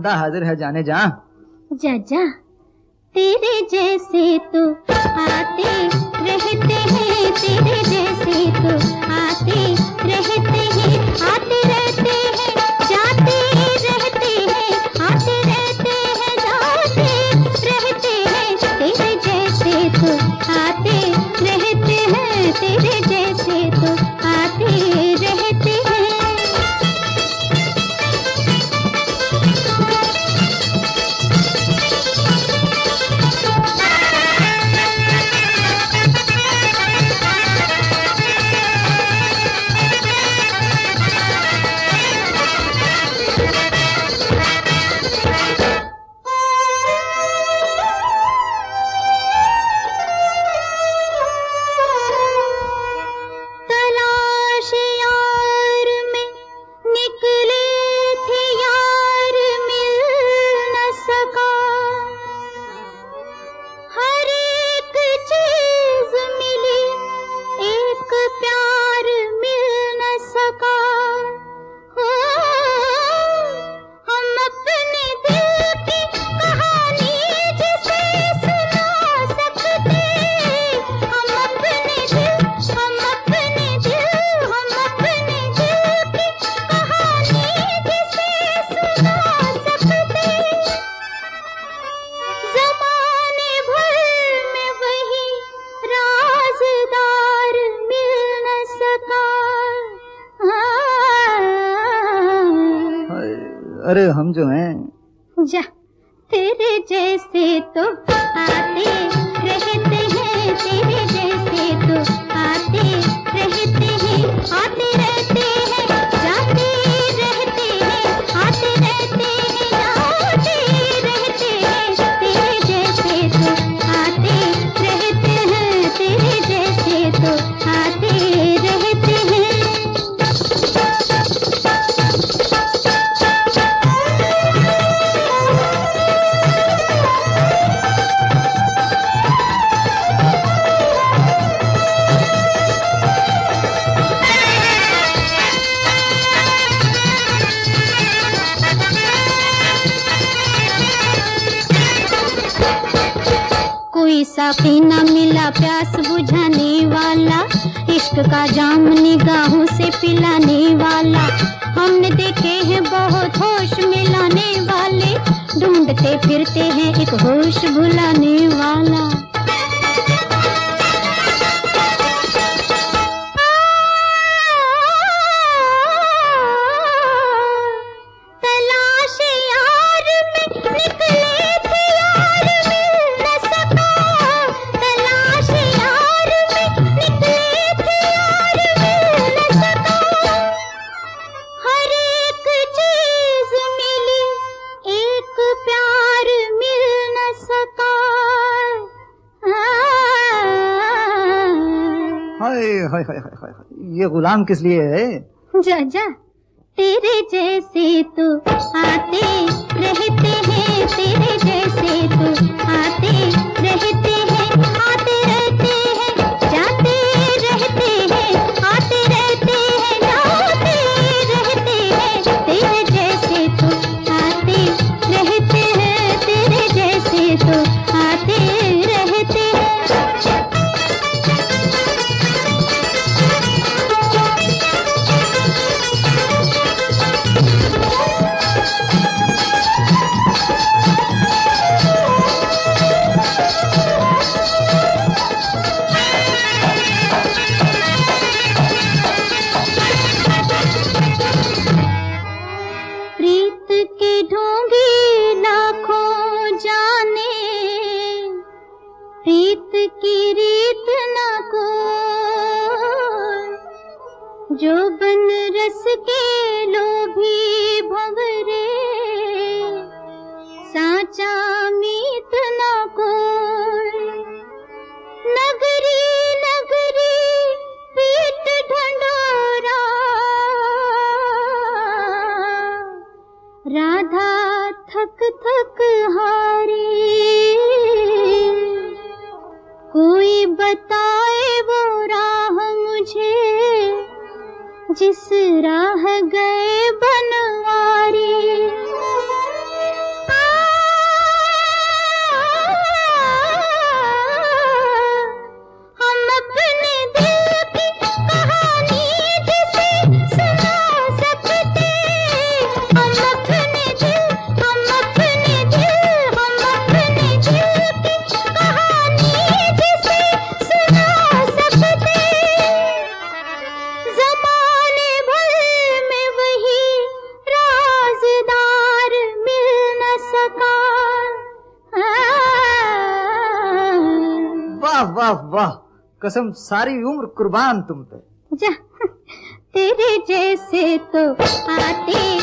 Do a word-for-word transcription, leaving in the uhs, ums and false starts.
बंदा हाजिर है जाने जा। जा जा, तेरे जैसे तो आते रहते हैं, तेरे जैसे तो आते रहते हैं, आते रहते हैं, जाते रहते हैं, आते रहते हैं, जाते रहते हैं, तेरे जैसे तो आते रहते हैं, तेरे जैसे तो आते रहते हैं। अरे हम जो हैं जा, तेरे जैसे तो आते रहते हैं, तेरे जैसे तो आते रहते हैं, आते रहते हैं, जाते रहते हैं, आते रहते हैं, जाते रहते हैं, तेरे जैसे तो आते रहते हैं, तेरे जैसे तो आते रहते हैं। साथी न मिला प्यास बुझाने वाला, इश्क का जाम निगाहों से पिलाने वाला, हमने देखे हैं बहुत होश मिलाने वाले, ढूंढते फिरते हैं एक होश भुलाने वाला। हाय हाय हाय हाय, ये गुलाम किस लिए है? जा जा, तेरे जैसे तो आते रहते हैं, तेरे जैसे तो आते रहते हैं, आते रहते हैं, जाते रहते हैं, आते रहते हैं, जाते रहते हैं, तेरे जैसे तो आते रहते हैं, तेरे जैसे तो आते रहते हैं। प्रीत की रीत न को, जो बन रस के लोभी भंवरे, साचा मीत न को। नगरी नगरी पीट ढंढोरा, राधा थक थक हारी, कोई बताए वो राह मुझे, जिस राह गए बनवारी। वाह वाह, कसम सारी उम्र कुर्बान तुम पे। जा, तेरे जैसे तो आते